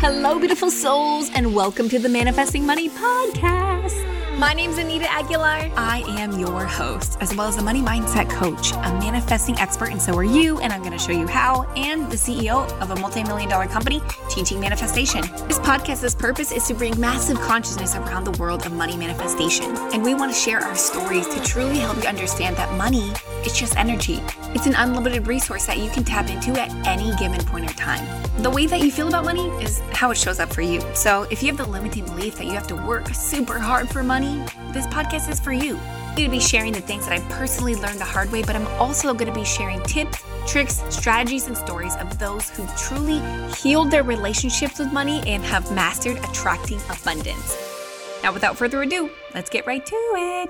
Hello, beautiful souls, and welcome to the Manifesting Money Podcast. My name's Anita Aguilar. I am your host, as well as a money mindset coach, a manifesting expert, and so are you, and I'm going to show you how, and the CEO of a multi-million-dollar company teaching manifestation. This podcast's purpose is to bring massive consciousness around the world of money manifestation, and we want to share our stories to truly help you understand that money is just energy. It's an unlimited resource that you can tap into at any given point or time. The way that you feel about money is how it shows up for you. So if you have the limiting belief that you have to work super hard for money, this podcast is for you. I'm going to be sharing the things that I personally learned the hard way, but I'm also going to be sharing tips, tricks, strategies, and stories of those who truly healed their relationships with money and have mastered attracting abundance. Now, without further ado, let's get right to it.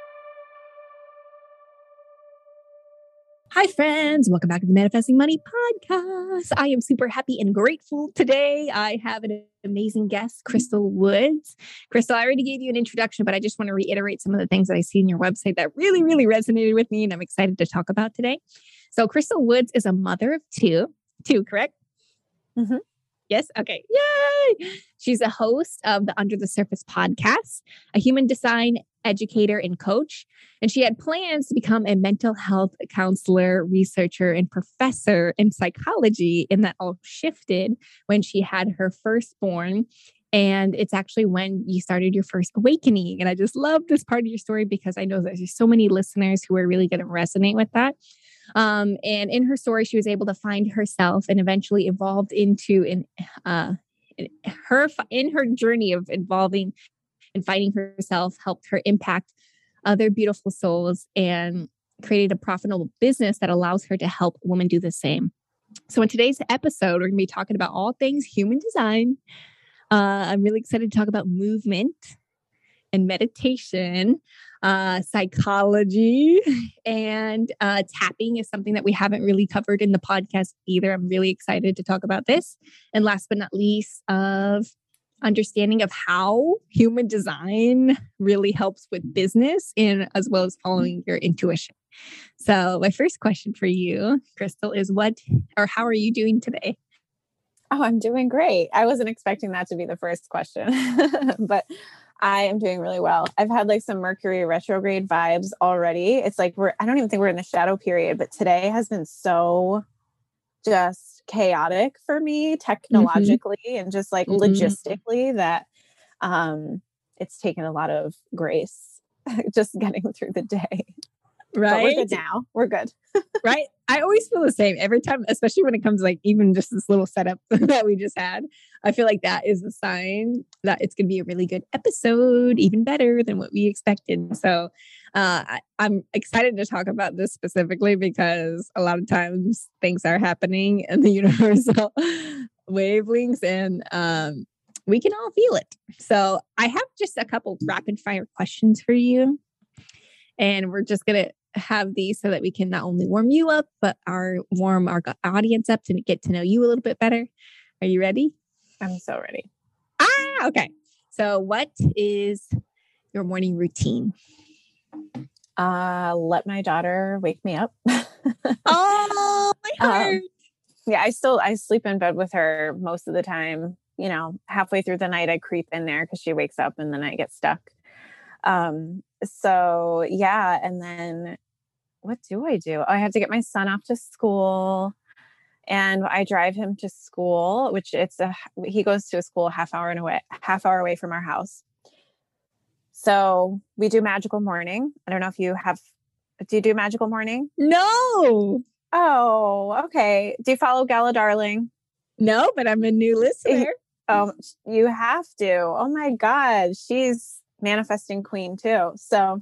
Hi, friends. Welcome back to the Manifesting Money Podcast. I am super happy and grateful today. I have an amazing guest, Crystal Woods. Crystal, I already gave you an introduction, but I just want to reiterate some of the things that I see in your website that really, really resonated with me and I'm excited to talk about today. So Crystal Woods is a mother of two, correct? Mm-hmm. Yes. Okay. Yay. She's a host of the Under the Surface podcast, a human design educator and coach. And she had plans to become a mental health counselor, researcher, and professor in psychology. And that all shifted when she had her firstborn. And it's actually when you started your first awakening. And I just love this part of your story because I know that there's so many listeners who are really going to resonate with that. And in her story, she was able to find herself and eventually evolved into in her journey of evolving and finding herself, helped her impact other beautiful souls and created a profitable business that allows her to help women do the same. So in today's episode, we're going to be talking about all things human design. I'm really excited to talk about movement and meditation, psychology, and tapping is something that we haven't really covered in the podcast either. I'm really excited to talk about this. And last but not least, of understanding of how human design really helps with business and as well as following your intuition. So my first question for you, Crystal, is how are you doing today? Oh, I'm doing great. I wasn't expecting that to be the first question, but I am doing really well. I've had like some Mercury retrograde vibes already. It's like I don't even think we're in the shadow period, but today has been so just chaotic for me technologically and just like logistically that it's taken a lot of grace just getting through the day. Right. But we're good now. We're good. Right. I always feel the same every time, especially when it comes like even just this little setup that we just had. I feel like that is a sign that it's going to be a really good episode, even better than what we expected. So I'm excited to talk about this specifically because a lot of times things are happening in the universal wavelengths and we can all feel it. So I have just a couple rapid fire questions for you. And we're just going to have these so that we can not only warm you up, but warm our audience up to get to know you a little bit better. Are you ready? I'm so ready. Okay. So what is your morning routine? Let my daughter wake me up. Oh, my heart. Yeah, I sleep in bed with her most of the time. You know, halfway through the night, I creep in there because she wakes up and then I get stuck. So yeah. And then what do? I have to get my son off to school and I drive him to school, which he goes to a school half hour away from our house. So we do Magical Morning. I don't know if do you do Magical Morning? No. Oh, okay. Do you follow Gala Darling? No, but I'm a new listener. Oh, you have to. Oh my God. She's manifesting queen too. So,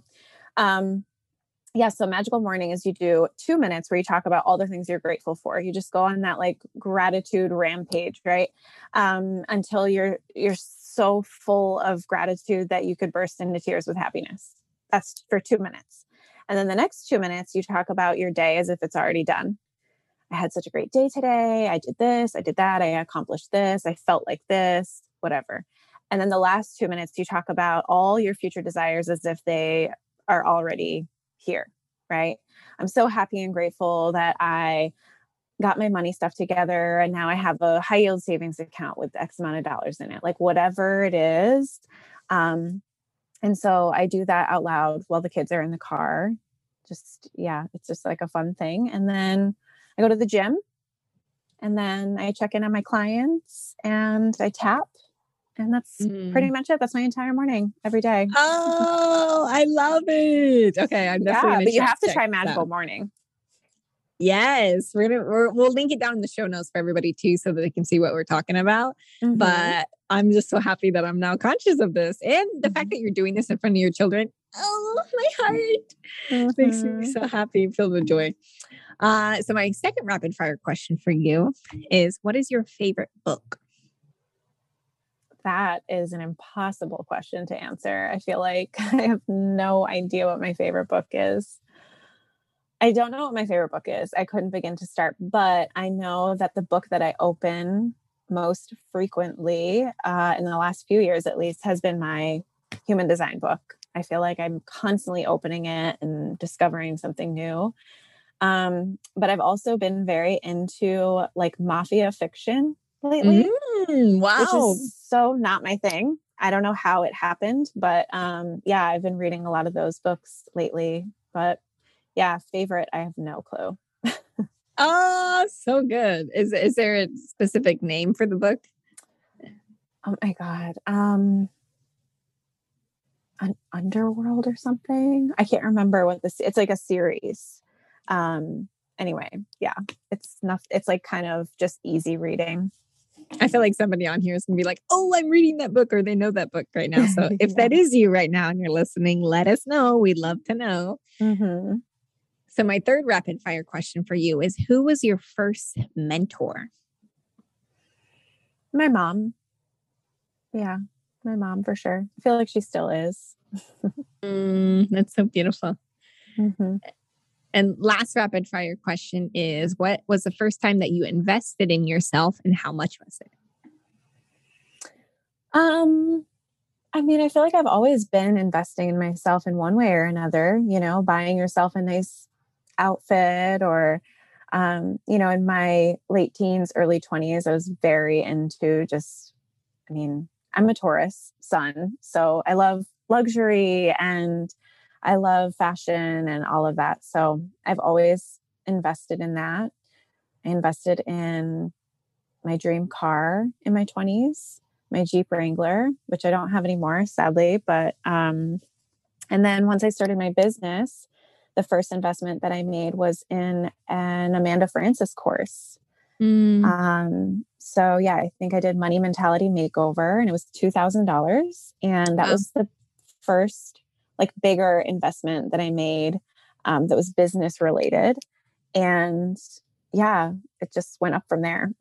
so Magical Morning is you do 2 minutes where you talk about all the things you're grateful for. You just go on that like gratitude rampage, right? Until you're so full of gratitude that you could burst into tears with happiness. That's for 2 minutes. And then the next 2 minutes, you talk about your day as if it's already done. I had such a great day today. I did this, I did that. I accomplished this. I felt like this, whatever. And then the last 2 minutes, you talk about all your future desires as if they are already here, right? I'm so happy and grateful that I got my money stuff together, and now I have a high yield savings account with X amount of dollars in it, like whatever it is. And so I do that out loud while the kids are in the car. It's just like a fun thing. And then I go to the gym, and then I check in on my clients and I tap. And that's pretty much it. That's my entire morning every day. Oh, I love it. Okay. I'm definitely but you have to try Magical Morning. Yes. We'll link it down in the show notes for everybody too, so that they can see what we're talking about. Mm-hmm. But I'm just so happy that I'm now conscious of this, and the fact that you're doing this in front of your children. Oh, my heart makes me so happy, filled with joy. So my second rapid fire question for you is, what is your favorite book? That is an impossible question to answer. I feel like I have no idea what my favorite book is. I don't know what my favorite book is. I couldn't begin to start, but I know that the book that I open most frequently in the last few years, at least, has been my human design book. I feel like I'm constantly opening it and discovering something new. But I've also been very into like mafia fiction lately. Wow. Which is so not my thing. I don't know how it happened, but I've been reading a lot of those books lately. But yeah, favorite, I have no clue. Oh, so good. Is there a specific name for the book? Oh my God. An Underworld or something. I can't remember what it's like a series. Anyway, yeah, it's like kind of just easy reading. I feel like somebody on here is going to be like, oh, I'm reading that book, or they know that book right now. So if that is you right now and you're listening, let us know. We'd love to know. Mm-hmm. So my third rapid fire question for you is, who was your first mentor? My mom. Yeah, my mom for sure. I feel like she still is. That's so beautiful. Mm-hmm. And last rapid fire question is, what was the first time that you invested in yourself, and how much was it? I mean, I feel like I've always been investing in myself in one way or another, buying yourself a nice outfit, or, in my late teens, early 20s, I was very into I'm a Taurus sun, so I love luxury and I love fashion and all of that. So I've always invested in that. I invested in my dream car in my 20s, my Jeep Wrangler, which I don't have anymore, sadly. But, and then once I started my business, the first investment that I made was in an Amanda Frances course. So yeah, I think I did Money Mentality Makeover, and it was $2,000. And that was the first like bigger investment that I made that was business related. And yeah, it just went up from there.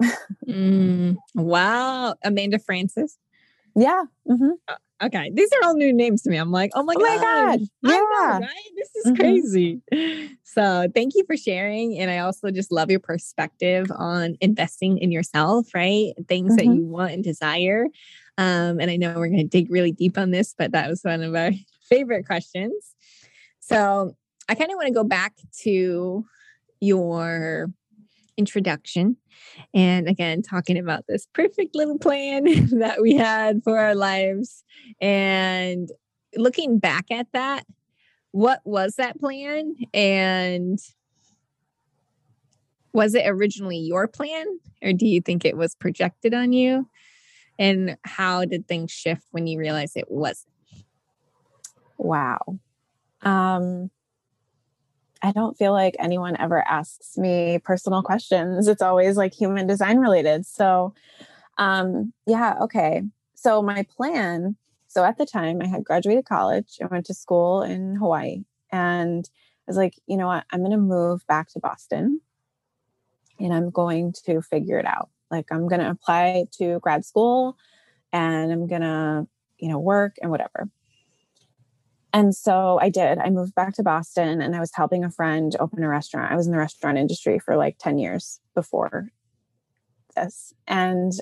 Wow. Amanda Frances. Yeah. Mm-hmm. Okay. These are all new names to me. I'm like, oh my God. Yeah. I know, right? This is crazy. So thank you for sharing. And I also just love your perspective on investing in yourself, right? Things that you want and desire. And I know we're going to dig really deep on this, but that was one of our favorite questions. So I kind of want to go back to your introduction. And again, talking about this perfect little plan that we had for our lives. And looking back at that, what was that plan? And was it originally your plan? Or do you think it was projected on you? And how did things shift when you realized it wasn't? Wow. I don't feel like anyone ever asks me personal questions. It's always like human design related. So, okay. So my plan, so at the time I had graduated college. I went to school in Hawaii, and I was like, you know what? I'm going to move back to Boston, and I'm going to figure it out. Like, I'm going to apply to grad school, and I'm going to, work and whatever. And so I did. I moved back to Boston, and I was helping a friend open a restaurant. I was in the restaurant industry for like 10 years before this. And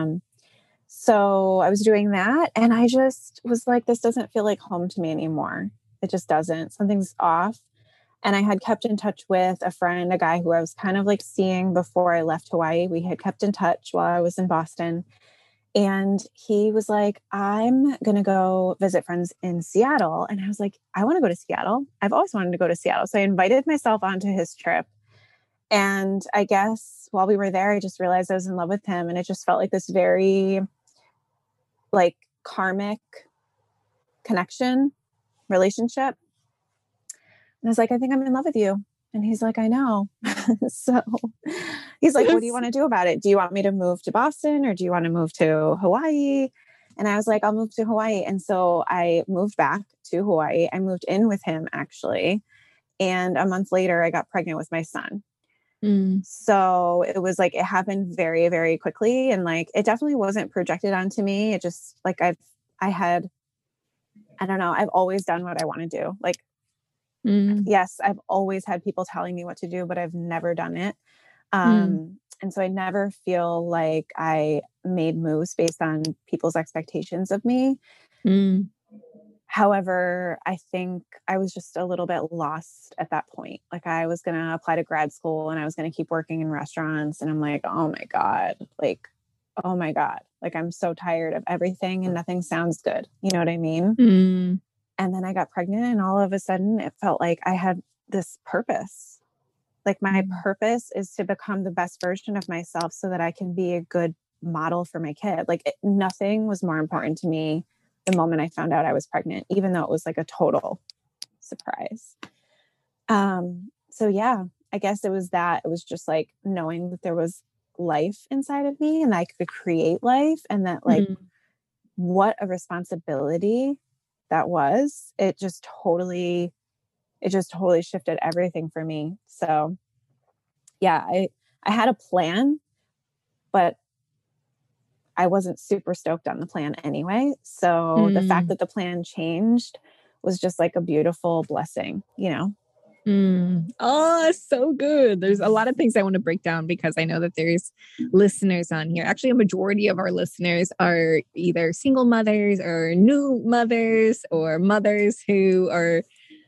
so I was doing that, and I just was like, this doesn't feel like home to me anymore. It just doesn't. Something's off. And I had kept in touch with a friend, a guy who I was kind of like seeing before I left Hawaii. We had kept in touch while I was in Boston. And he was like, I'm going to go visit friends in Seattle. And I was like, I want to go to Seattle. I've always wanted to go to Seattle. So I invited myself onto his trip. And I guess while we were there, I just realized I was in love with him. And it just felt like this very like karmic connection, relationship. And I was like, I think I'm in love with you. And he's like, I know. So he's like, what do you want to do about it? Do you want me to move to Boston or do you want to move to Hawaii? And I was like, I'll move to Hawaii. And so I moved back to Hawaii. I moved in with him actually. And a month later, I got pregnant with my son. So it was like, it happened very, very quickly. And like, it definitely wasn't projected onto me. It just like, I don't know, I've always done what I want to do. Like, yes, I've always had people telling me what to do, but I've never done it. And so I never feel like I made moves based on people's expectations of me. However, I think I was just a little bit lost at that point. Like I was going to apply to grad school and I was going to keep working in restaurants. And I'm like, oh my God, like I'm so tired of everything and nothing sounds good. You know what I mean? And then I got pregnant and all of a sudden it felt like I had this purpose. Like my purpose is to become the best version of myself so that I can be a good model for my kid. Like nothing was more important to me the moment I found out I was pregnant, even though it was like a total surprise. So yeah, I guess it was that. It was just like knowing that there was life inside of me and I could create life and that like what a responsibility that was. It just totally shifted everything for me. So yeah, I had a plan, but I wasn't super stoked on the plan anyway. So the fact that the plan changed was just like a beautiful blessing, you know? Oh, so good. There's a lot of things I want to break down because I know that there's listeners on here. Actually, a majority of our listeners are either single mothers or new mothers or mothers who are,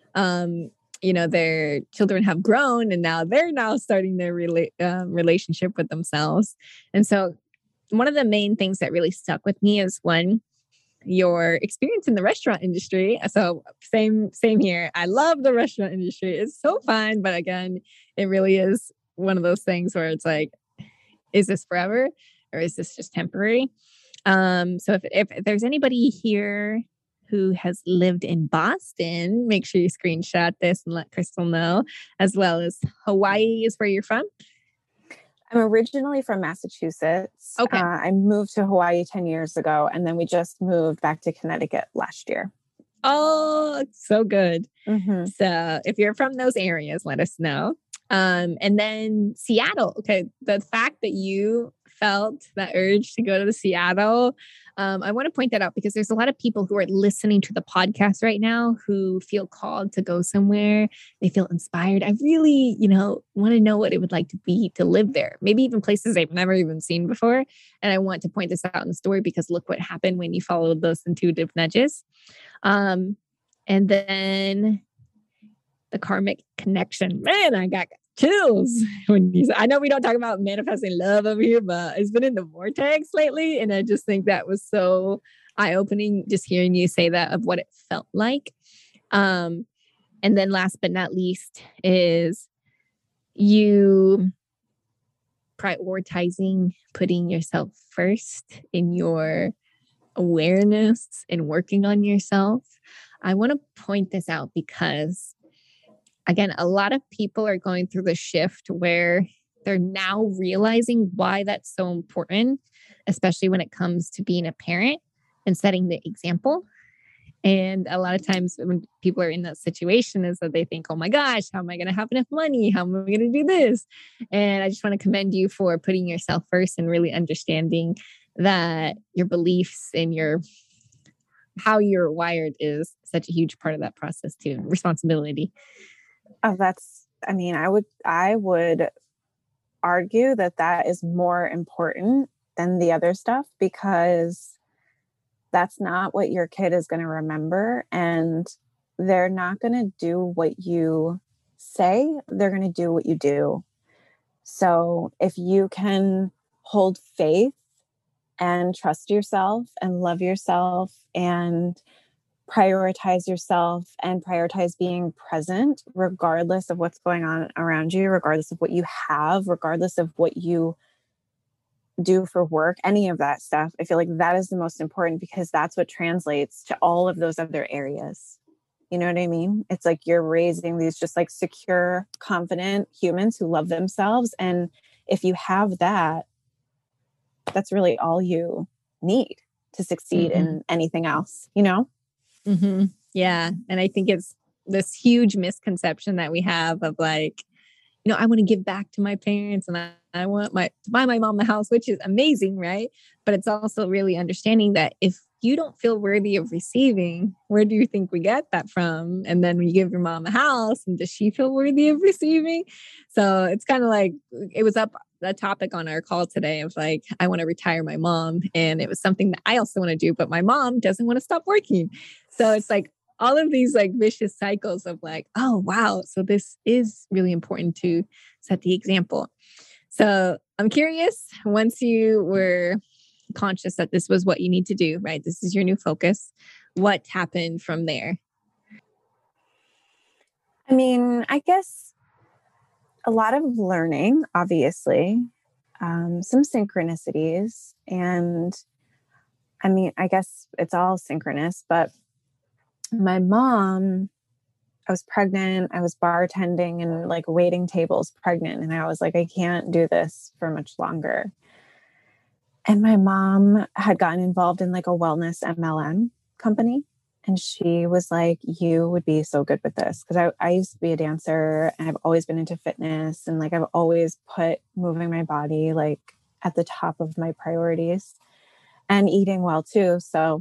their children have grown and now they're starting their relationship with themselves. And so one of the main things that really stuck with me is your experience in the restaurant industry. So same here. I love the restaurant industry. It's so fun. But again, it really is one of those things where it's like, is this forever or is this just temporary? So if there's anybody here who has lived in Boston, make sure you screenshot this and let Crystal know, as well as Hawaii is where you're from. I'm originally from Massachusetts. Okay. I moved to Hawaii 10 years ago, and then we just moved back to Connecticut last year. Oh, so good. So if you're from those areas, let us know. And then Seattle. Okay. The fact that you felt that urge to go to Seattle, I want to point that out because there's a lot of people who are listening to the podcast right now who feel called to go somewhere. They feel inspired. I really, want to know what it would like to be to live there. Maybe even places they've never even seen before. And I want to point this out in the story because look what happened when you followed those intuitive nudges. And then the karmic connection. Man, I got chills when I know we don't talk about manifesting love over here, but it's been in the vortex lately. And I just think that was so eye-opening just hearing you say that of what it felt like. And then last but not least is you prioritizing putting yourself first in your awareness and working on yourself. I want to point this out because again, a lot of people are going through the shift where they're now realizing why that's so important, especially when it comes to being a parent and setting the example. And a lot of times when people are in that situation is that they think, oh my gosh, how am I going to have enough money? How am I going to do this? And I just want to commend you for putting yourself first and really understanding that your beliefs and how you're wired is such a huge part of that process too. Responsibility. Oh, I would argue that is more important than the other stuff because that's not what your kid is going to remember and they're not going to do what you say, they're going to do what you do. So if you can hold faith and trust yourself and love yourself and prioritize yourself and prioritize being present, regardless of what's going on around you, regardless of what you have, regardless of what you do for work, any of that stuff, I feel like that is the most important, because that's what translates to all of those other areas. You know what I mean? It's like you're raising these just like secure, confident humans who love themselves. And if you have that, that's really all you need to succeed in anything else, you know? Yeah. And I think it's this huge misconception that we have of like, I want to give back to my parents and I want to buy my mom a house, which is amazing, right? But it's also really understanding that if you don't feel worthy of receiving, where do you think we get that from? And then when you give your mom a house, and does she feel worthy of receiving? So it's kind of like, it was up a topic on our call today of like, I want to retire my mom. And it was something that I also want to do, but my mom doesn't want to stop working. So it's like, all of these like vicious cycles of like, oh, wow. So this is really important to set the example. So I'm curious, once you were conscious that this was what you need to do, right? This is your new focus. What happened from there? I mean, I guess a lot of learning, obviously, some synchronicities. And I mean, I guess it's all synchronous, but my mom, I was pregnant. I was bartending and like waiting tables pregnant. And I was like, I can't do this for much longer. And my mom had gotten involved in like a wellness MLM company. And she was like, you would be so good with this. Because I used to be a dancer and I've always been into fitness. And like, I've always put moving my body like at the top of my priorities and eating well too. So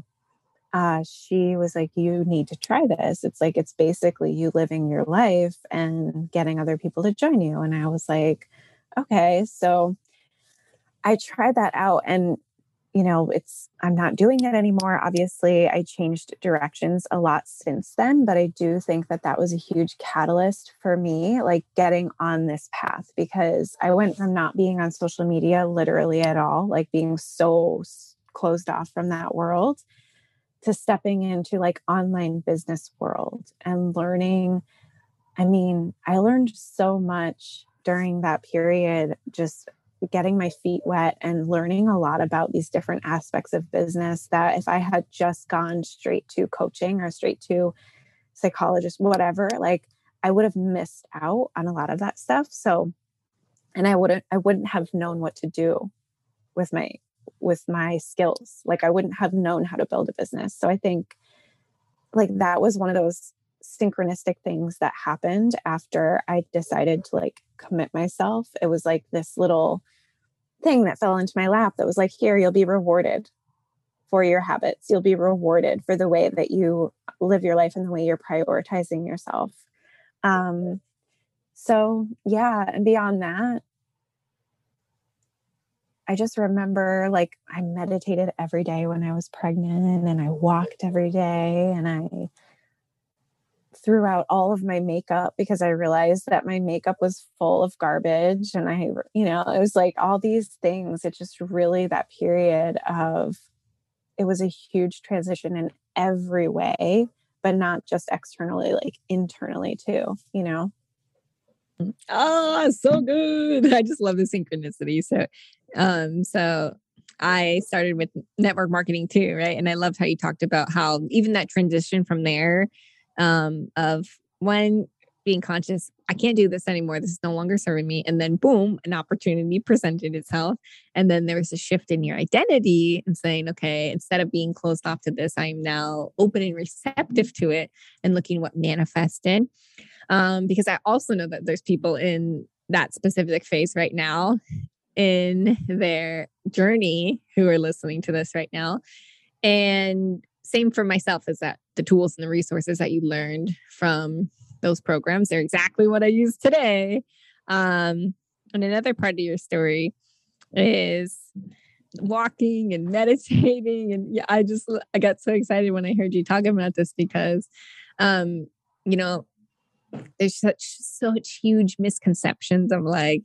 she was like, you need to try this. It's like, it's basically you living your life and getting other people to join you. And I was like, okay. So I tried that out and, I'm not doing it anymore. Obviously, I changed directions a lot since then, but I do think that that was a huge catalyst for me, like getting on this path, because I went from not being on social media literally at all, like being so closed off from that world, to stepping into like online business world and learning. I mean, I learned so much during that period, just getting my feet wet and learning a lot about these different aspects of business that if I had just gone straight to coaching or straight to psychologist, whatever, like I would have missed out on a lot of that stuff. So, and I wouldn't have known what to do with my skills. Like I wouldn't have known how to build a business. So I think like that was one of those synchronistic things that happened after I decided to like commit myself. It was like this little thing that fell into my lap that was like, here, you'll be rewarded for your habits. You'll be rewarded for the way that you live your life and the way you're prioritizing yourself. So yeah. And beyond that, I just remember like I meditated every day when I was pregnant and I walked every day and I threw out all of my makeup because I realized that my makeup was full of garbage. And it was like all these things. It just really, that period it was a huge transition in every way, but not just externally, like internally too, Oh, so good. I just love the synchronicity. So I started with network marketing too, right? And I loved how you talked about how even that transition from there, of one, being conscious, I can't do this anymore. This is no longer serving me. And then boom, an opportunity presented itself. And then there was a shift in your identity and saying, okay, instead of being closed off to this, I'm now open and receptive to it and looking what manifested. Because I also know that there's people in that specific phase right now in their journey who are listening to this right now. And same for myself, is that the tools and the resources that you learned from those programs, they're exactly what I use today. And another part of your story is walking and meditating. And yeah, I got so excited when I heard you talking about this because, there's such huge misconceptions of like,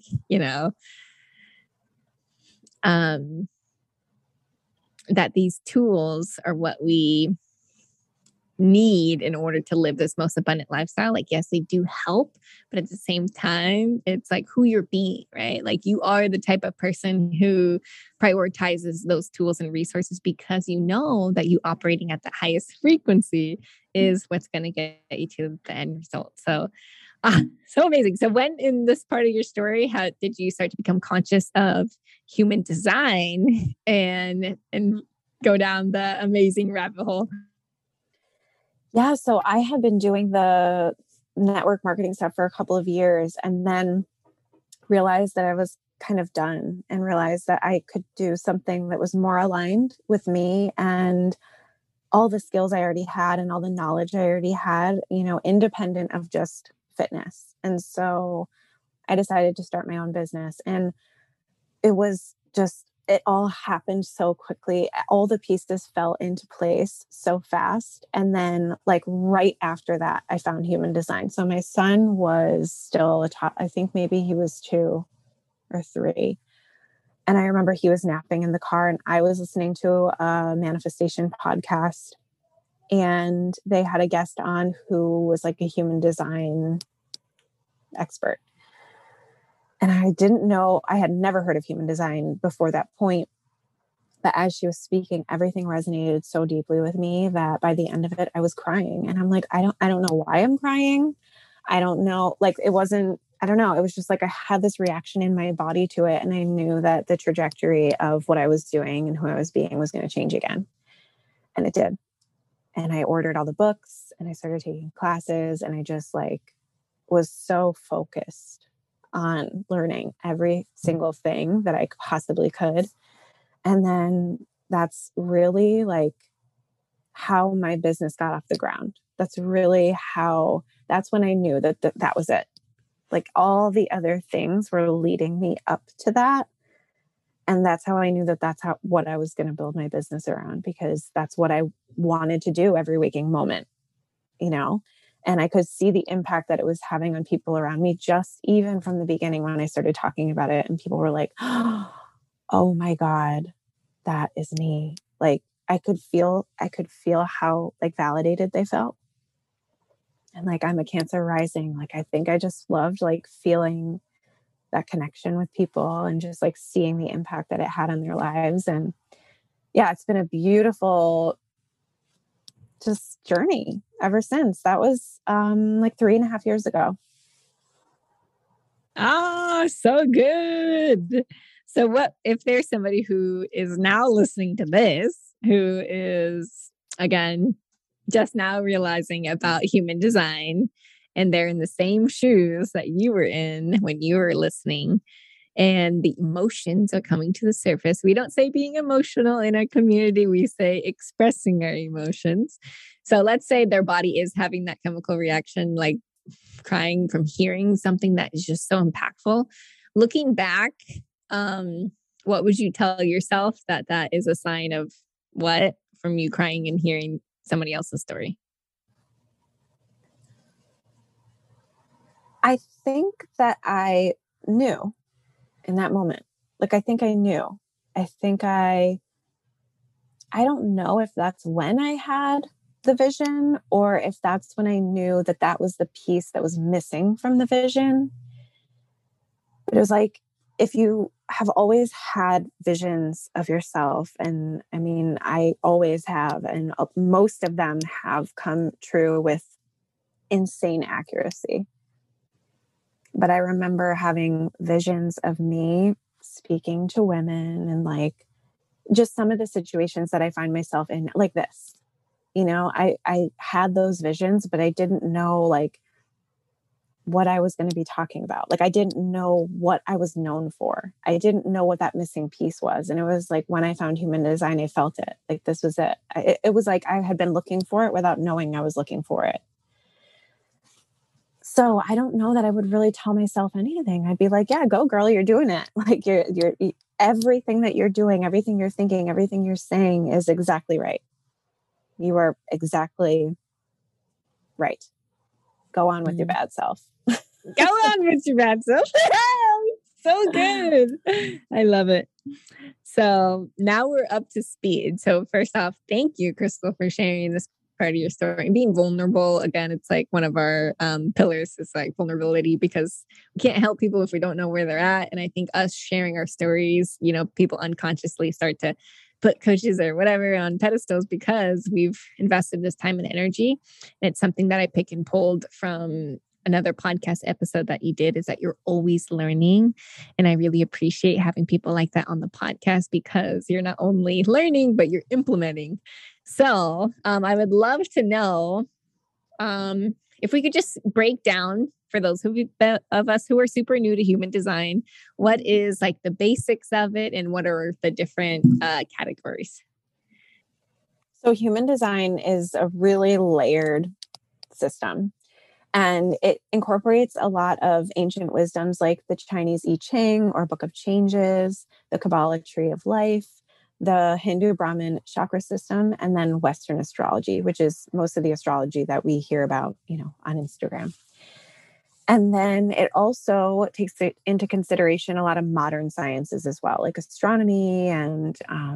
that these tools are what we need in order to live this most abundant lifestyle. Like, yes, they do help, but at the same time, it's like who you're being, right? Like you are the type of person who prioritizes those tools and resources because you know that you operating at the highest frequency is what's going to get you to the end result. So, so amazing. So when in this part of your story, how did you start to become conscious of human design and go down the amazing rabbit hole? Yeah. So I had been doing the network marketing stuff for a couple of years and then realized that I was kind of done and realized that I could do something that was more aligned with me and all the skills I already had and all the knowledge I already had, independent of just fitness. And so I decided to start my own business, and it all happened so quickly. All the pieces fell into place so fast. And then right after that, I found human design. So my son was still I think maybe he was 2 or 3. And I remember he was napping in the car and I was listening to a manifestation podcast, and they had a guest on who was like a human design expert. And I didn't know, I had never heard of human design before that point. But as she was speaking, everything resonated so deeply with me that by the end of it, I was crying. And I'm like, I don't know why I'm crying. I don't know. I don't know. It was just like I had this reaction in my body to it. And I knew that the trajectory of what I was doing and who I was being was going to change again. And it did. And I ordered all the books and I started taking classes, and I just was so focused on learning every single thing that I possibly could. And then that's really how my business got off the ground. That's when I knew that was it. All the other things were leading me up to that. And that's how I knew that's what I was going to build my business around, because that's what I wanted to do every waking moment, and I could see the impact that it was having on people around me, just even from the beginning when I started talking about it. And people were like, oh my God, that is me. I could feel how validated they felt. And I'm a Cancer rising. I think I just loved feeling that connection with people and just seeing the impact that it had on their lives. And yeah, it's been a beautiful just journey ever since. That was 3.5 years ago. So good. So what if there's somebody who is now listening to this, who is, again, just now realizing about human design, and they're in the same shoes that you were in when you were listening, and the emotions are coming to the surface. We don't say being emotional in our community. We say expressing our emotions. So let's say their body is having that chemical reaction, like crying from hearing something that is just so impactful. Looking back, what would you tell yourself that is a sign of what from you crying and hearing somebody else's story? I think that I knew in that moment. I think I knew. I don't know if that's when I had the vision or if that's when I knew that was the piece that was missing from the vision. But it was if you have always had visions of yourself, and I mean, I always have, and most of them have come true with insane accuracy. But I remember having visions of me speaking to women and just some of the situations that I find myself in like this. I had those visions, but I didn't know what I was going to be talking about. I didn't know what I was known for. I didn't know what that missing piece was. And it was when I found human design, I felt it. This was it. It was I had been looking for it without knowing I was looking for it. So I don't know that I would really tell myself anything. I'd be yeah, go girl, you're doing it. You're everything that you're doing, everything you're thinking, everything you're saying is exactly right. You are exactly right. go on with your bad self. Go on with your bad self. So good. I love it. So now we're up to speed. So first off, thank you, Crystal, for sharing this part of your story and being vulnerable. Again, it's like one of our pillars is like vulnerability, because we can't help people if we don't know where they're at. And I think us sharing our stories, you know, people unconsciously start to put coaches or whatever on pedestals because we've invested this time and energy. And it's something that I pick and pulled from another podcast episode that you did, is that you're always learning. And I really appreciate having people like that on the podcast, because you're not only learning, but you're implementing. So I would love to know if we could just break down, for those of us who are super new to human design, what is like the basics of it and what are the different categories? So human design is a really layered system. And it incorporates a lot of ancient wisdoms like the Chinese I Ching or Book of Changes, the Kabbalah Tree of Life, the Hindu Brahmin chakra system, and then Western astrology, which is most of the astrology that we hear about, you know, on Instagram. And then it also takes into consideration a lot of modern sciences as well, like astronomy and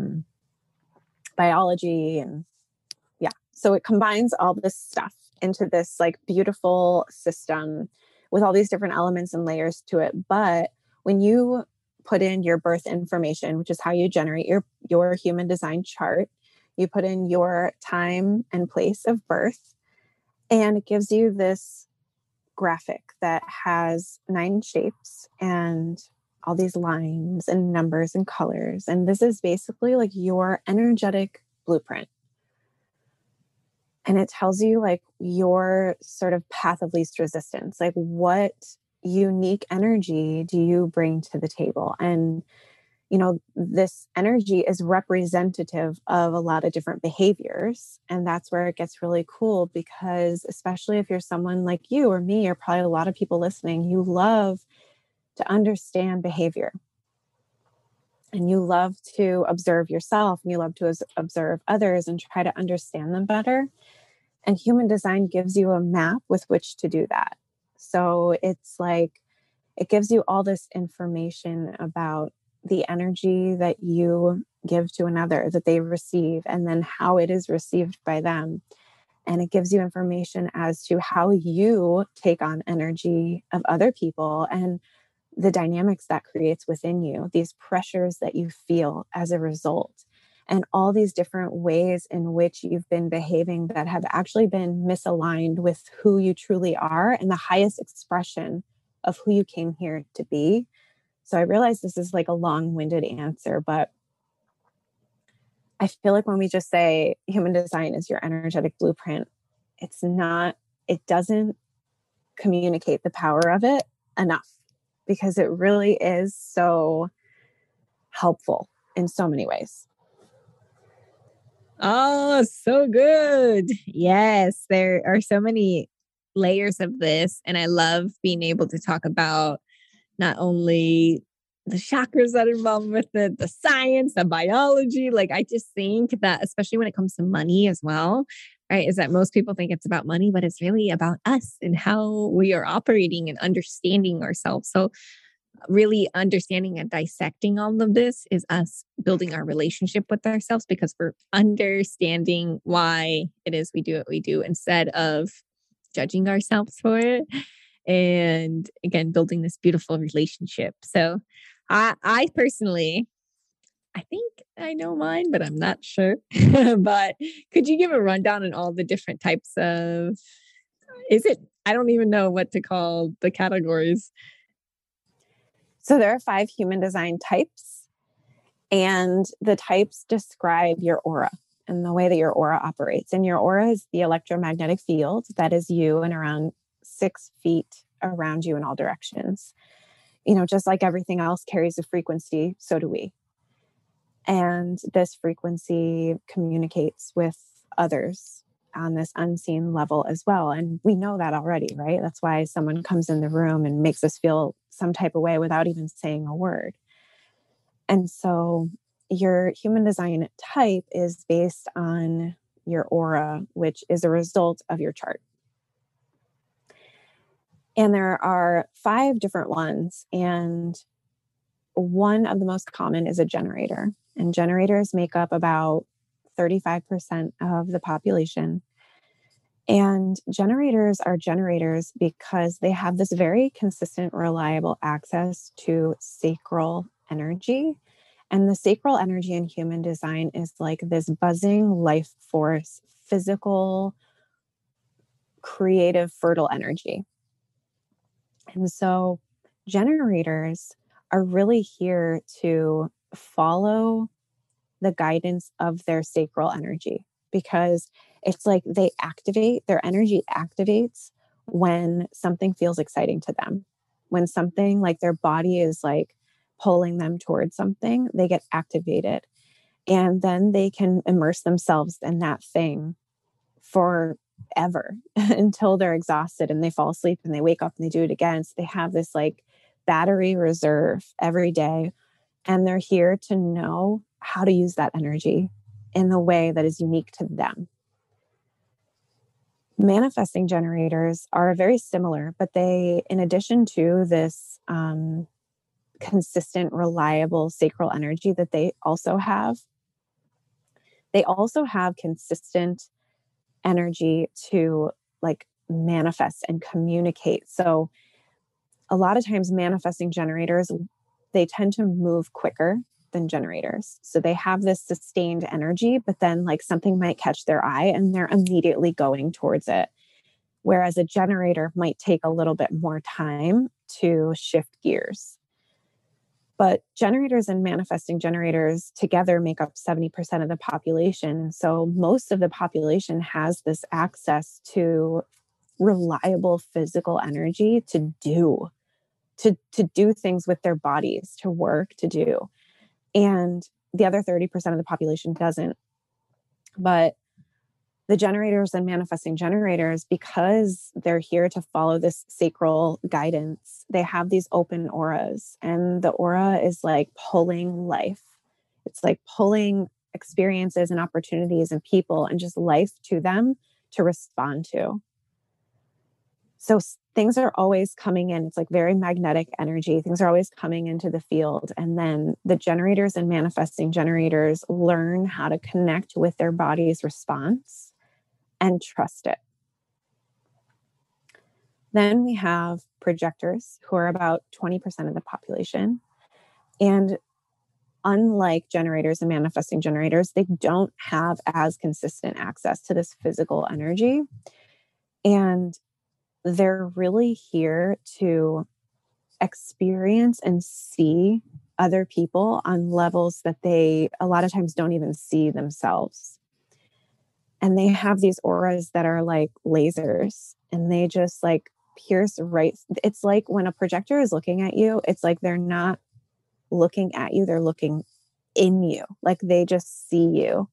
biology. And yeah, so it combines all this stuff into this like beautiful system with all these different elements and layers to it. But when you put in your birth information, which is how you generate your human design chart, you put in your time and place of birth, and it gives you this graphic that has 9 shapes and all these lines and numbers and colors. And this is basically like your energetic blueprint. And it tells you like your sort of path of least resistance, like what unique energy do you bring to the table? And, you know, this energy is representative of a lot of different behaviors. And that's where it gets really cool, because especially if you're someone like you or me, or probably a lot of people listening, you love to understand behavior. And you love to observe yourself, and you love to observe others and try to understand them better. And human design gives you a map with which to do that. So it's like, it gives you all this information about the energy that you give to another, that they receive, and then how it is received by them. And it gives you information as to how you take on energy of other people and the dynamics that creates within you, these pressures that you feel as a result, and all these different ways in which you've been behaving that have actually been misaligned with who you truly are and the highest expression of who you came here to be. So I realize this is like a long-winded answer, but I feel like when we just say human design is your energetic blueprint, it doesn't communicate the power of it enough, because it really is so helpful in so many ways. Oh, so good. Yes, there are so many layers of this. And I love being able to talk about not only the chakras that are involved with it, the science, the biology. Like, I just think that, especially when it comes to money as well, right, is that most people think it's about money, but it's really about us and how we are operating and understanding ourselves. So really understanding and dissecting all of this is us building our relationship with ourselves, because we're understanding why it is we do what we do instead of judging ourselves for it. And again, building this beautiful relationship. So I personally, I think I know mine, but I'm not sure. But could you give a rundown on all the different types of, I don't even know what to call the categories. So there are 5 human design types, and the types describe your aura and the way that your aura operates. And your aura is the electromagnetic field that is you and around 6 feet around you in all directions. You know, just like everything else carries a frequency, so do we. And this frequency communicates with others on this unseen level as well. And we know that already, right? That's why someone comes in the room and makes us feel some type of way without even saying a word. And so your human design type is based on your aura, which is a result of your chart. And there are 5 different ones. And one of the most common is a generator. And generators make up about 35% of the population. And generators are generators because they have this very consistent, reliable access to sacral energy. And the sacral energy in human design is like this buzzing life force, physical, creative, fertile energy. And so generators are really here to follow the guidance of their sacral energy, because it's like their energy activates when something feels exciting to them. When something like their body is like pulling them towards something, they get activated. And then they can immerse themselves in that thing forever until they're exhausted and they fall asleep and they wake up and they do it again. So they have this like battery reserve every day. And they're here to know how to use that energy in the way that is unique to them. Manifesting generators are very similar, but they, in addition to this consistent, reliable sacral energy that they also have consistent energy to like manifest and communicate. So a lot of times manifesting generators, they tend to move quicker than generators. So they have this sustained energy, but then like something might catch their eye and they're immediately going towards it. Whereas a generator might take a little bit more time to shift gears. But generators and manifesting generators together make up 70% of the population. So most of the population has this access to reliable physical energy to do things with their bodies, to work, to do. And the other 30% of the population doesn't. But the generators and manifesting generators, because they're here to follow this sacral guidance, they have these open auras. And the aura is like pulling life. It's like pulling experiences and opportunities and people and just life to them to respond to. So things are always coming in. It's like very magnetic energy. Things are always coming into the field. And then the generators and manifesting generators learn how to connect with their body's response and trust it. Then we have projectors, who are about 20% of the population. And unlike generators and manifesting generators, they don't have as consistent access to this physical energy. And they're really here to experience and see other people on levels that they a lot of times don't even see themselves. And they have these auras that are like lasers, and they just like pierce right. It's like when a projector is looking at you, it's like they're not looking at you, they're looking in you. Like they just see you.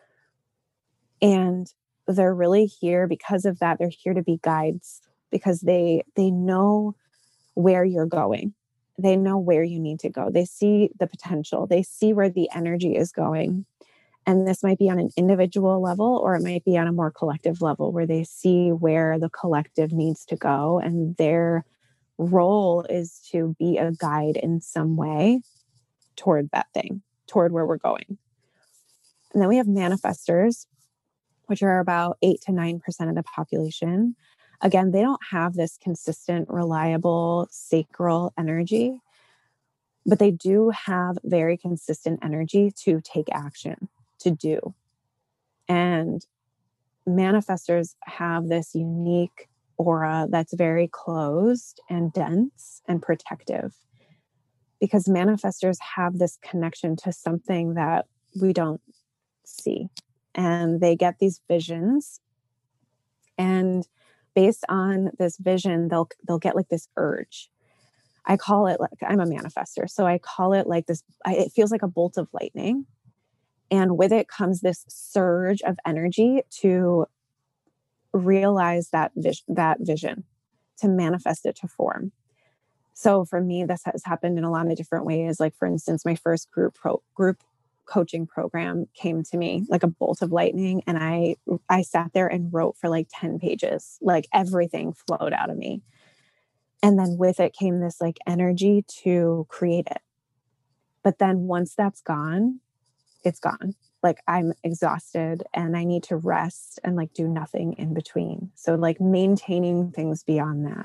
And they're really here because of that. They're here to be guides, because they know where you're going. They know where you need to go. They see the potential. They see where the energy is going. And this might be on an individual level, or it might be on a more collective level, where they see where the collective needs to go. And their role is to be a guide in some way toward that thing, toward where we're going. And then we have manifestors, which are about 8 to 9% of the population. Again, they don't have this consistent, reliable sacral energy, but they do have very consistent energy to take action, to do. And manifestors have this unique aura that's very closed and dense and protective, because manifestors have this connection to something that we don't see. And they get these visions, and based on this vision, they'll get like this urge. I call it, like, I'm a manifestor, so I call it like this, it feels like a bolt of lightning. And with it comes this surge of energy to realize that vision, to manifest it to form. So for me, this has happened in a lot of different ways. Like, for instance, my first group coaching program came to me like a bolt of lightning. And I sat there and wrote for like 10 pages, like everything flowed out of me. And then with it came this like energy to create it. But then once that's gone, it's gone. Like I'm exhausted and I need to rest and like do nothing in between. So like maintaining things beyond that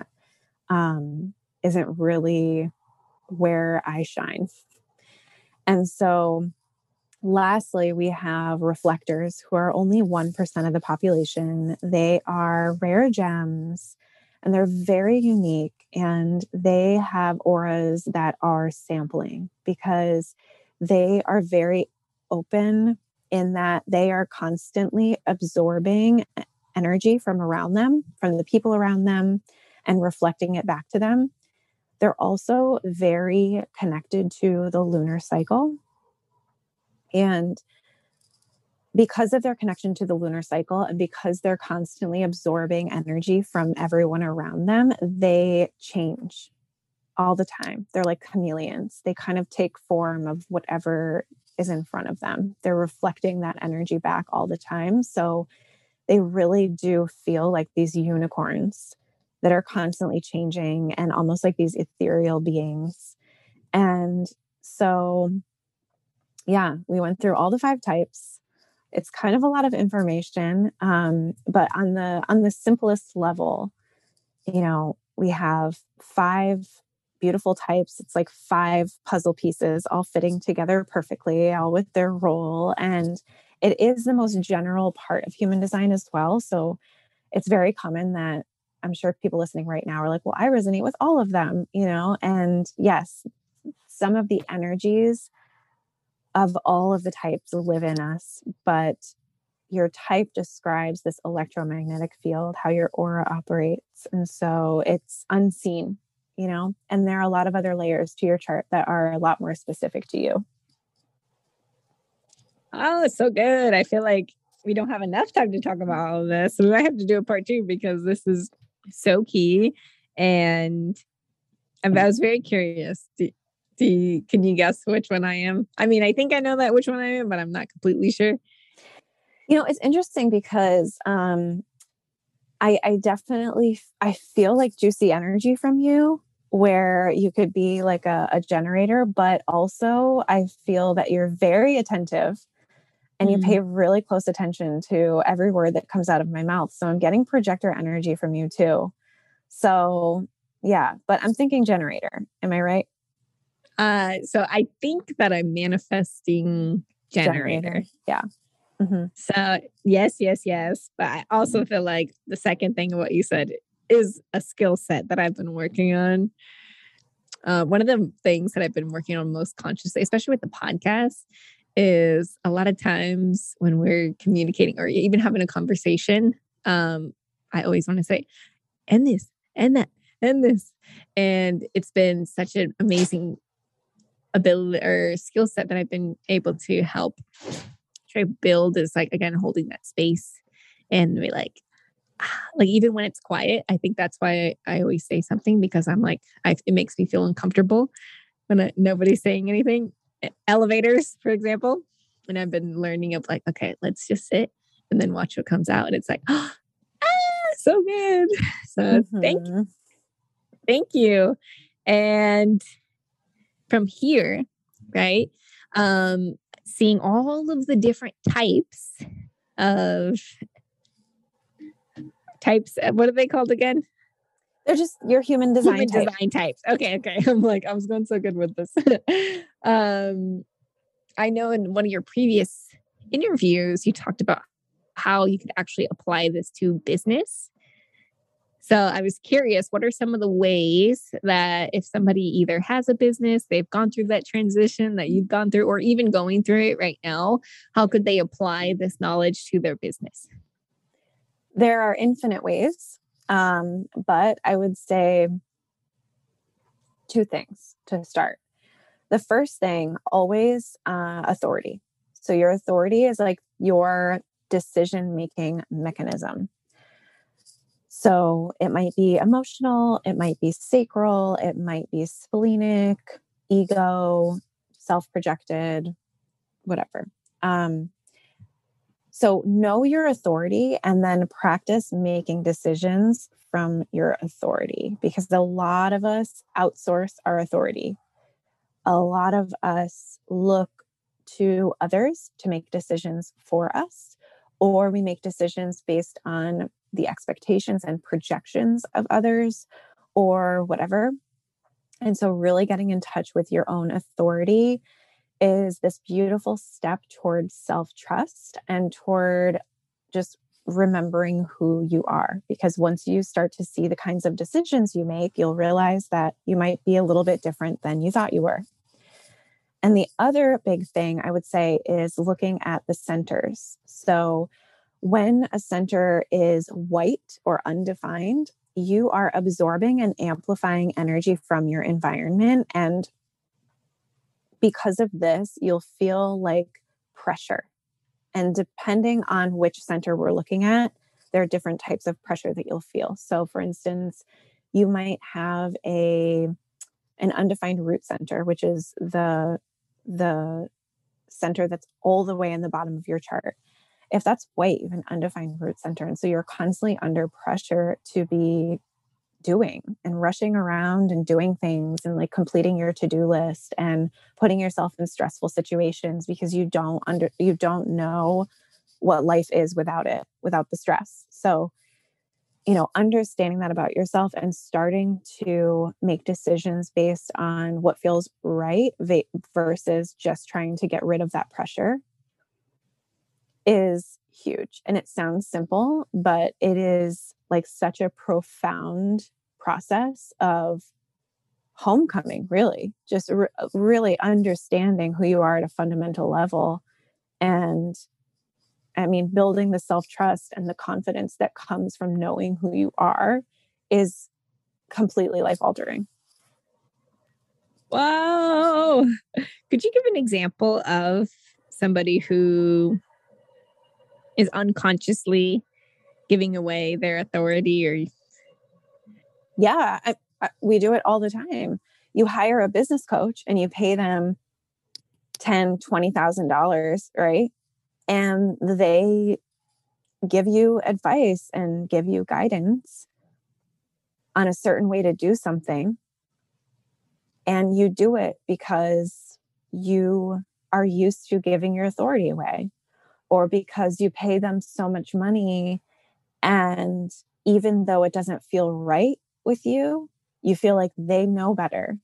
isn't really where I shine. And so lastly, we have reflectors who are only 1% of the population. They are rare gems and they're very unique, and they have auras that are sampling because they are very open in that they are constantly absorbing energy from around them, from the people around them, and reflecting it back to them. They're also very connected to the lunar cycle. And because of their connection to the lunar cycle and because they're constantly absorbing energy from everyone around them, they change all the time. They're like chameleons. They kind of take form of whatever is in front of them. They're reflecting that energy back all the time. So they really do feel like these unicorns that are constantly changing and almost like these ethereal beings. And so, yeah, we went through all the 5 types. It's kind of a lot of information, but on the simplest level, you know, we have 5 beautiful types. It's like 5 puzzle pieces all fitting together perfectly, all with their role. And it is the most general part of human design as well. So it's very common that I'm sure people listening right now are like, well, I resonate with all of them, you know? And yes, some of the energies of all of the types live in us, but your type describes this electromagnetic field, how your aura operates. And so it's unseen, you know, and there are a lot of other layers to your chart that are a lot more specific to you. Oh, it's so good. I feel like we don't have enough time to talk about all of this. So I have to do a part 2 because this is so key. And I was very curious. Can you guess which one I am? I mean, I think I know that which one I am, but I'm not completely sure. You know, it's interesting because I definitely, I feel like juicy energy from you where you could be like a generator, but also I feel that you're very attentive and you pay really close attention to every word that comes out of my mouth. So I'm getting projector energy from you too. So yeah, but I'm thinking generator. Am I right? So I think that I'm manifesting generator. Yeah. Mm-hmm. So yes. But I also feel like the second thing of what you said is a skill set that I've been working on. One of the things that I've been working on most consciously, especially with the podcast, is a lot of times when we're communicating or even having a conversation, I always want to say, and this, and that, and this. And it's been such an amazing ability or skill set that I've been able to help try to build is like, again, holding that space and be like even when it's quiet, I think that's why I always say something because I'm like, it makes me feel uncomfortable when nobody's saying anything. Elevators, for example. And I've been learning of like, okay, let's just sit and then watch what comes out. And it's like, so good. So thank you. And from here, right? Seeing all of the different types. What are they called again? They're just your human design types. Okay. I'm like, I was going so good with this. I know in one of your previous interviews, you talked about how you could actually apply this to business. So I was curious, what are some of the ways that if somebody either has a business, they've gone through that transition that you've gone through, or even going through it right now, how could they apply this knowledge to their business? There are infinite ways, but I would say 2 things to start. The first thing, always authority. So your authority is like your decision-making mechanism. So it might be emotional, it might be sacral, it might be splenic, ego, self-projected, whatever. So know your authority and then practice making decisions from your authority, because a lot of us outsource our authority. A lot of us look to others to make decisions for us, or we make decisions based on the expectations and projections of others or whatever. And so really getting in touch with your own authority is this beautiful step toward self-trust and toward just remembering who you are. Because once you start to see the kinds of decisions you make, you'll realize that you might be a little bit different than you thought you were. And the other big thing I would say is looking at the centers. So when a center is white or undefined, you are absorbing and amplifying energy from your environment. And because of this, you'll feel like pressure. And depending on which center we're looking at, there are different types of pressure that you'll feel. So for instance, you might have an undefined root center, which is the center that's all the way in the bottom of your chart. If that's white, you have an undefined root center. And so you're constantly under pressure to be doing and rushing around and doing things and like completing your to-do list and putting yourself in stressful situations because you don't know what life is without the stress. So, understanding that about yourself and starting to make decisions based on what feels right versus just trying to get rid of that pressure is huge. And it sounds simple, but it is like such a profound process of homecoming, really, just really understanding who you are at a fundamental level. And building the self-trust and the confidence that comes from knowing who you are is completely life-altering. Wow. Could you give an example of somebody who is unconsciously giving away their authority? Or yeah, we do it all the time. You hire a business coach and you pay them $10,000, $20,000, right? And they give you advice and give you guidance on a certain way to do something. And you do it because you are used to giving your authority away, or because you pay them so much money. And even though it doesn't feel right with you, you feel like they know better.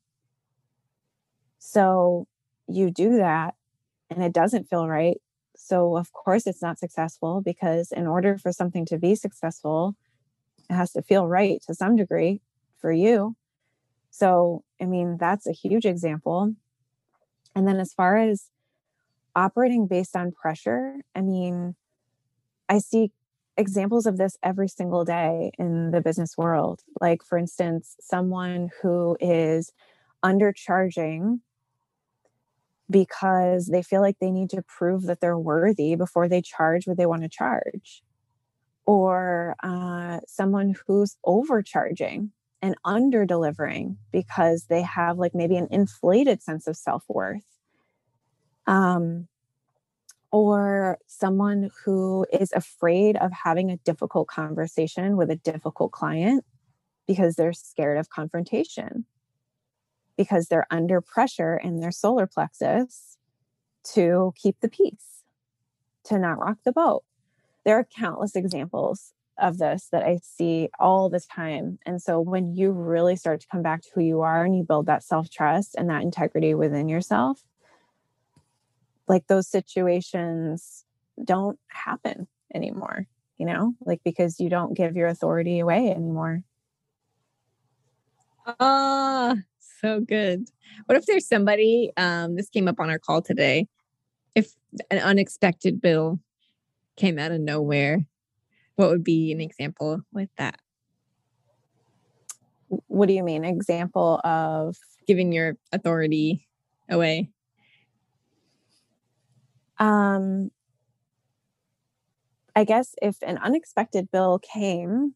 So you do that and it doesn't feel right. So of course it's not successful, because in order for something to be successful, it has to feel right to some degree for you. So, that's a huge example. And then as far as operating based on pressure, I see examples of this every single day in the business world. Like, for instance, someone who is undercharging because they feel like they need to prove that they're worthy before they charge what they want to charge. Or someone who's overcharging and under delivering because they have like maybe an inflated sense of self-worth. Or someone who is afraid of having a difficult conversation with a difficult client because they're scared of confrontation, because they're under pressure in their solar plexus to keep the peace, to not rock the boat. There are countless examples of this that I see all the time. And so when you really start to come back to who you are and you build that self-trust and that integrity within yourself, like those situations don't happen anymore, because you don't give your authority away anymore. So good. What if there's somebody, this came up on our call today, if an unexpected bill came out of nowhere, what would be an example with that? What do you mean? Example of giving your authority away? I guess if an unexpected bill came,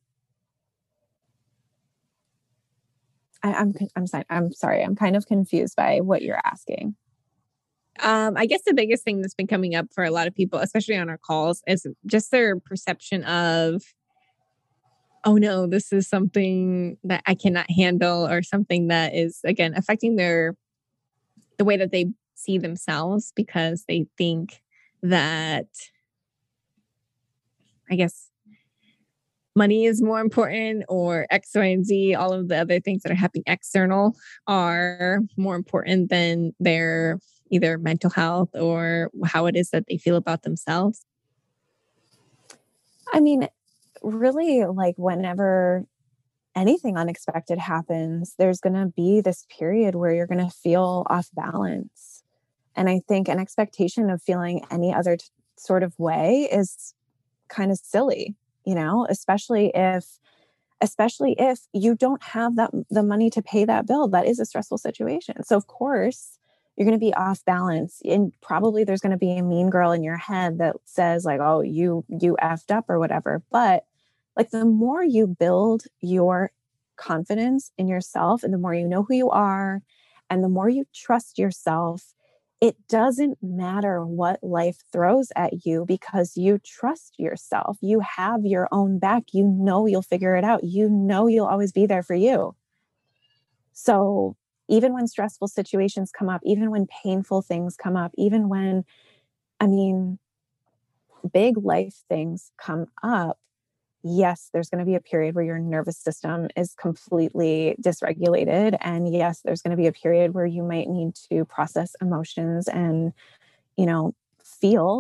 I'm sorry. I'm kind of confused by what you're asking. I guess the biggest thing that's been coming up for a lot of people, especially on our calls, is just their perception of, oh no, this is something that I cannot handle, or something that is, again, affecting the way that they see themselves, because they think that, I guess, money is more important, or X, Y, and Z, all of the other things that are happening external are more important than their either mental health or how it is that they feel about themselves. I mean, really, like whenever anything unexpected happens, there's going to be this period where you're going to feel off balance. And I think an expectation of feeling any other sort of way is kind of silly, especially if you don't have the money to pay that bill. That is a stressful situation. So of course you're going to be off balance, and probably there's going to be a mean girl in your head that says like, oh, you effed up or whatever. But like, the more you build your confidence in yourself, and the more you know who you are, and the more you trust yourself, it doesn't matter what life throws at you, because you trust yourself. You have your own back. You'll figure it out. You'll always be there for you. So even when stressful situations come up, even when painful things come up, even when, big life things come up, yes, there's going to be a period where your nervous system is completely dysregulated. And yes, there's going to be a period where you might need to process emotions and, feel.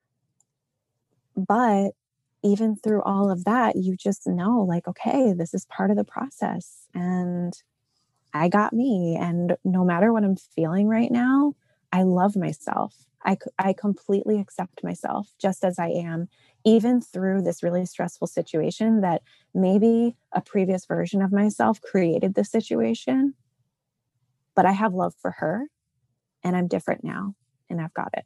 But even through all of that, you just know, like, okay, this is part of the process, and I got me. And no matter what I'm feeling right now, I love myself. I completely accept myself just as I am, even through this really stressful situation that maybe a previous version of myself created this situation. But I have love for her, and I'm different now, and I've got it,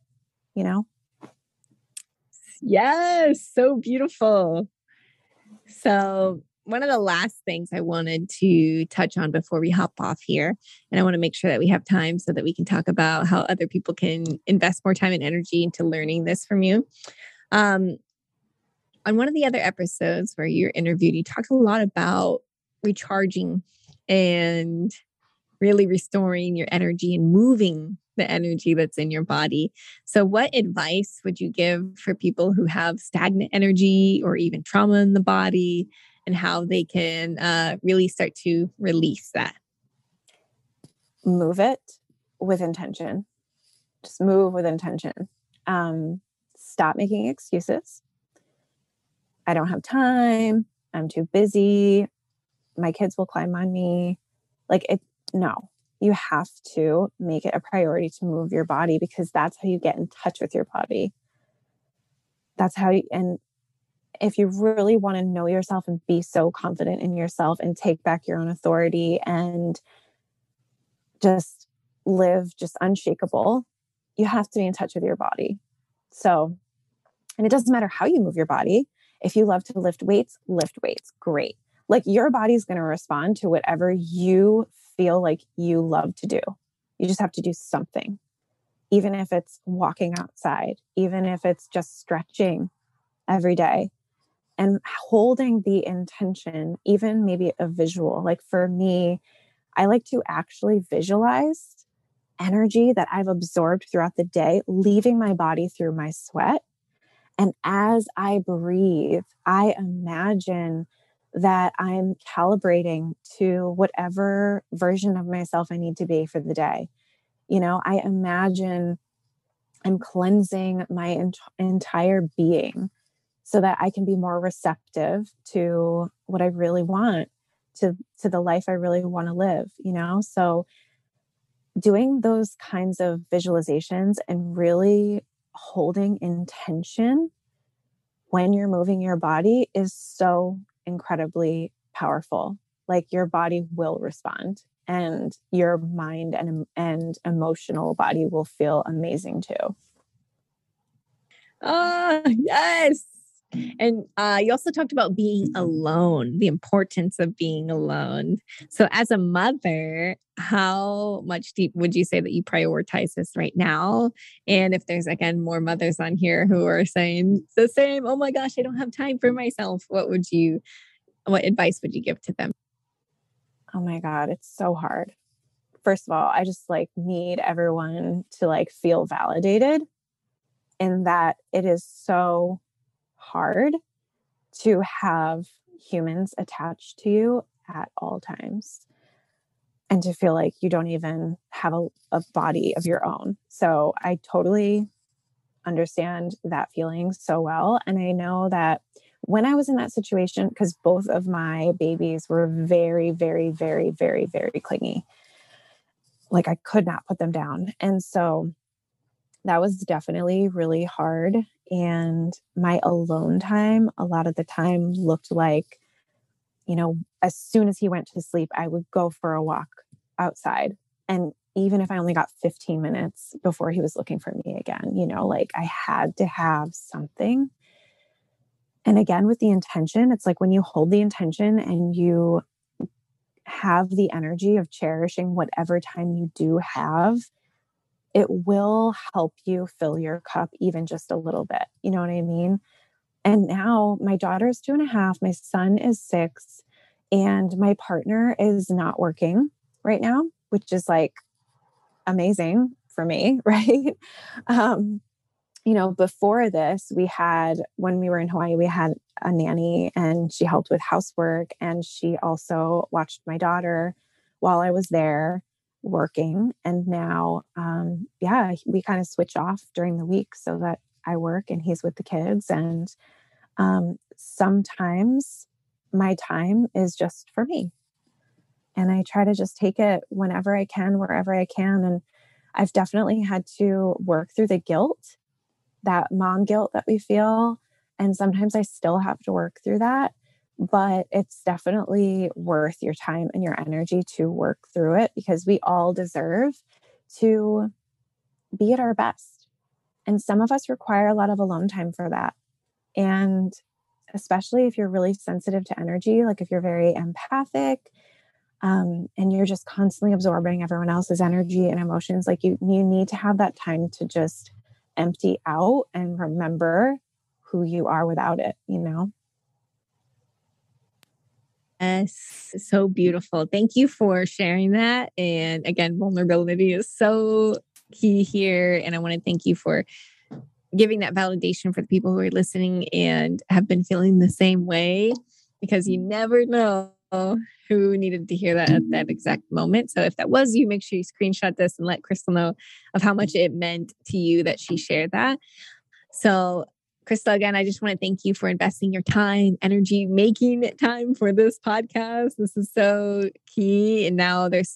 Yes, so beautiful. So one of the last things I wanted to touch on before we hop off here, and I want to make sure that we have time so that we can talk about how other people can invest more time and energy into learning this from you. On one of the other episodes where you're interviewed, you talked a lot about recharging and really restoring your energy and moving the energy that's in your body. So what advice would you give for people who have stagnant energy or even trauma in the body, and how they can really start to release that? Move it with intention. Just move with intention. Stop making excuses. I don't have time. I'm too busy. My kids will climb on me. No, you have to make it a priority to move your body, because that's how you get in touch with your body. That's how and if you really want to know yourself and be so confident in yourself and take back your own authority and just live just unshakable, you have to be in touch with your body. So, and it doesn't matter how you move your body. If you love to lift weights, great. Like, your body's going to respond to whatever you feel like you love to do. You just have to do something, even if it's walking outside, even if it's just stretching every day, and holding the intention, even maybe a visual. Like, for me, I like to actually visualize energy that I've absorbed throughout the day, leaving my body through my sweat. And as I breathe, I imagine that I'm calibrating to whatever version of myself I need to be for the day. I imagine I'm cleansing my entire being so that I can be more receptive to what I really want, to the life I really want to live, So doing those kinds of visualizations and really holding intention when you're moving your body is so incredibly powerful. Like, your body will respond, and your mind and emotional body will feel amazing too. Oh, yes. And you also talked about being alone, the importance of being alone. So, as a mother, how much deep would you say that you prioritize this right now? And if there's, again, more mothers on here who are saying the same, oh my gosh, I don't have time for myself, what advice would you give to them? Oh my God, it's so hard. First of all, I just need everyone to feel validated in that it is so hard to have humans attached to you at all times and to feel like you don't even have a body of your own. So I totally understand that feeling so well. And I know that when I was in that situation, because both of my babies were very, very, very, very, very clingy, I could not put them down. And so that was definitely really hard. And my alone time, a lot of the time, looked like, as soon as he went to sleep, I would go for a walk outside. And even if I only got 15 minutes before he was looking for me again, I had to have something. And again, with the intention, it's like when you hold the intention and you have the energy of cherishing whatever time you do have, it will help you fill your cup even just a little bit. You know what I mean? And now my daughter is 2.5, my son is 6, and my partner is not working right now, which is amazing for me, right? Before this, when we were in Hawaii, we had a nanny and she helped with housework. And she also watched my daughter while I was there working. And now, we kind of switch off during the week so that I work and he's with the kids. And sometimes my time is just for me. And I try to just take it whenever I can, wherever I can. And I've definitely had to work through the guilt, that mom guilt that we feel. And sometimes I still have to work through that, but it's definitely worth your time and your energy to work through it because we all deserve to be at our best. And some of us require a lot of alone time for that. And especially if you're really sensitive to energy, if you're very empathic, and you're just constantly absorbing everyone else's energy and emotions, you need to have that time to just empty out and remember who you are without it, Yes, so beautiful. Thank you for sharing that. And again, vulnerability is so key here. And I want to thank you for giving that validation for the people who are listening and have been feeling the same way, because you never know who needed to hear that at that exact moment. So if that was you, make sure you screenshot this and let Crystal know of how much it meant to you that she shared that. So Crystal, again, I just want to thank you for investing your time, energy, making time for this podcast. This is so key. And now there's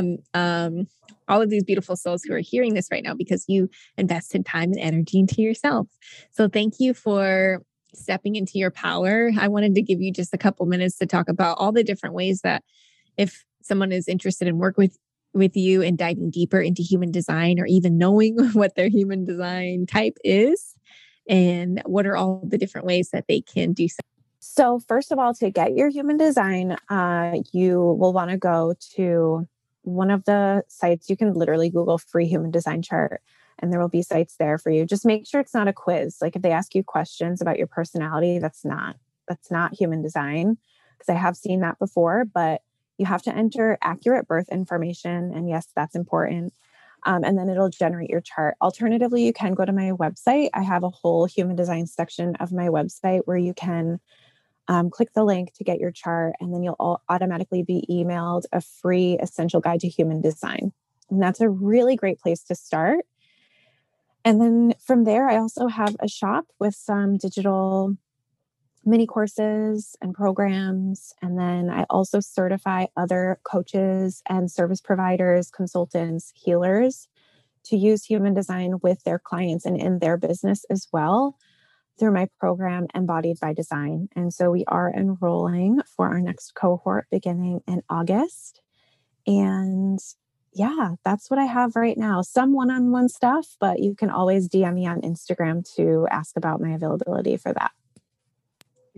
all of these beautiful souls who are hearing this right now because you invested time and energy into yourself. So thank you for stepping into your power. I wanted to give you just a couple minutes to talk about all the different ways that if someone is interested in work with you and diving deeper into human design or even knowing what their human design type is, and what are all the different ways that they can do so. So first of all, to get your human design, you will want to go to one of the sites. You can literally Google free human design chart and there will be sites there for you. Just make sure it's not a quiz. If they ask you questions about your personality, that's not human design, because I have seen that before, but you have to enter accurate birth information. And yes, that's important. And then it'll generate your chart. Alternatively, you can go to my website. I have a whole human design section of my website where you can click the link to get your chart, and then you'll automatically be emailed a free essential guide to human design. And that's a really great place to start. And then from there, I also have a shop with some digital mini courses and programs. And then I also certify other coaches and service providers, consultants, healers to use human design with their clients and in their business as well through my program, Embodied by Design. And so we are enrolling for our next cohort beginning in August. And yeah, that's what I have right now. Some one-on-one stuff, but you can always DM me on Instagram to ask about my availability for that.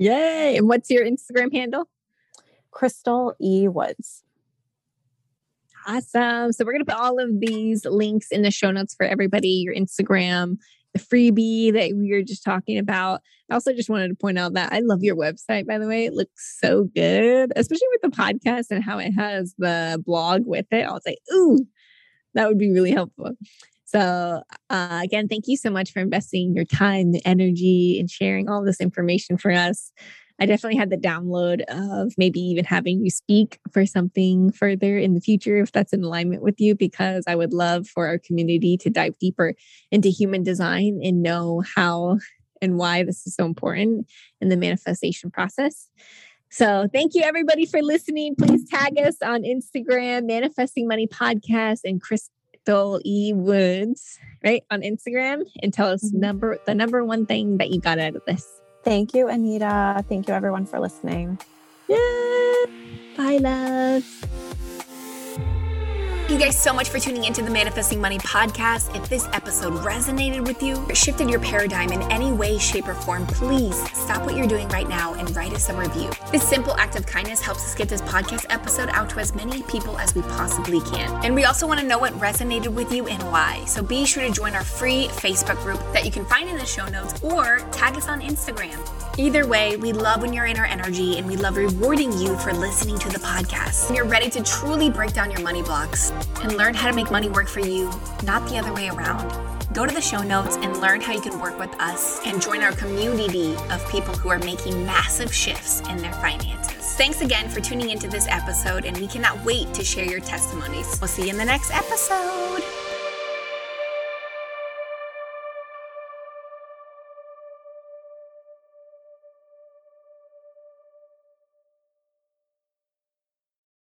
Yay. And what's your Instagram handle? Crystal E. Woods. Awesome. So we're going to put all of these links in the show notes for everybody, your Instagram, the freebie that we were just talking about. I also just wanted to point out that I love your website, by the way. It looks so good, especially with the podcast and how it has the blog with it. I was like, ooh, that would be really helpful. So again, thank you so much for investing your time, the energy, and sharing all this information for us. I definitely had the download of maybe even having you speak for something further in the future, if that's in alignment with you, because I would love for our community to dive deeper into human design and know how and why this is so important in the manifestation process. So thank you everybody for listening. Please tag us on Instagram, Manifesting Money Podcast, and Crystal E. Woods, right, on Instagram, and tell us the number one thing that you got out of this. Thank you, Anita. Thank you, everyone, for listening. Yeah. Bye, loves. Thank you guys so much for tuning into the Manifesting Money podcast. If this episode resonated with you, or shifted your paradigm in any way, shape, or form, please stop what you're doing right now and write us a review. This simple act of kindness helps us get this podcast episode out to as many people as we possibly can. And we also want to know what resonated with you and why. So be sure to join our free Facebook group that you can find in the show notes or tag us on Instagram. Either way, we love when you're in our energy and we love rewarding you for listening to the podcast. When you're ready to truly break down your money blocks and learn how to make money work for you, not the other way around. Go to the show notes and learn how you can work with us and join our community of people who are making massive shifts in their finances. Thanks again for tuning into this episode, and we cannot wait to share your testimonies. We'll see you in the next episode.